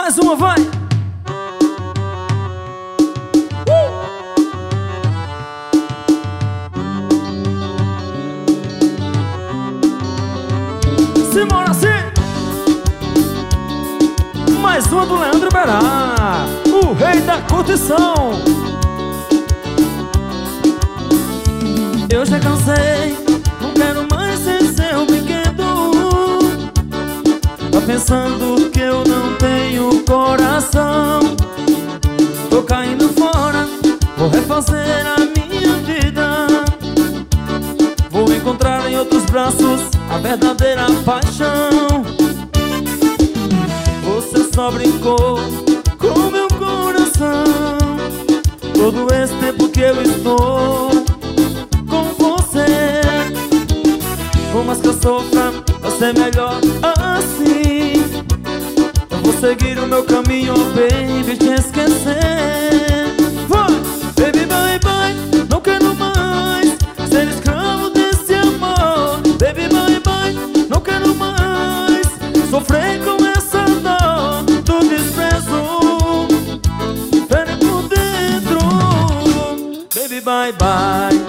Mais uma, vai! Simbora assim! Mais uma do Leandro Berá, o rei da curtição. Eu já cansei, não quero mais ser seu brinquedo. Tá pensando que eu não tenho coração. Tô caindo fora, vou refazer a minha vida. Vou encontrar em outros braços a verdadeira paixão. Você só brincou com meu coração todo esse tempo que eu estou com você. Por mais que eu sofra, vai ser melhor assim. Eu vou seguir o meu caminho, oh baby, te esquecer. Vai! Baby, bye, bye, não quero mais ser escravo desse amor. Baby, bye, bye, não quero mais sofrer com essa dor do desprezo. Fere por dentro. Baby, bye, bye.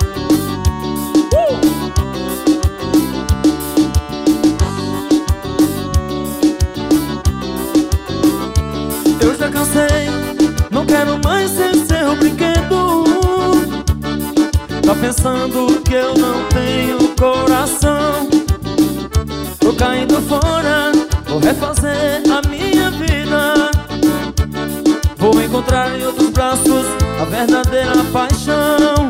Eu já cansei, não quero mais ser seu brinquedo. Tá pensando que eu não tenho coração. Tô caindo fora, vou refazer a minha vida. Vou encontrar em outros braços a verdadeira paixão.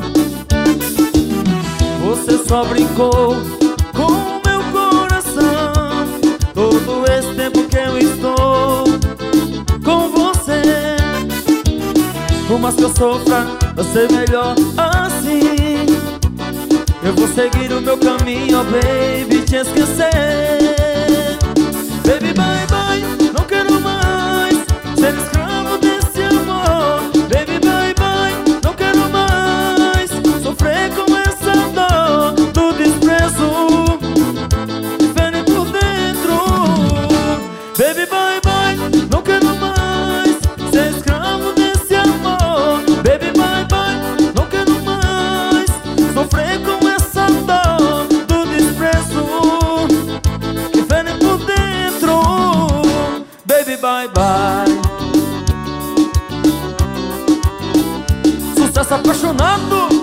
Você só brincou com o meu coração todo esse tempo que eu estou com você. Por mais que eu sofra, vai ser melhor assim. Eu vou seguir o meu caminho, oh baby, te esquecer. Baby, bye, bye, não quero mais ser escravo desse amor. Baby, bye, bye, não quero mais sofrer com essa dor do desprezo. Fere por dentro. Baby, bye, bye, não quero mais ser escravo desse amor. Baby, bye, bye, não quero mais sofrer com essa dor do desprezo que fere por dentro. Baby, bye, bye. Sucesso apaixonado.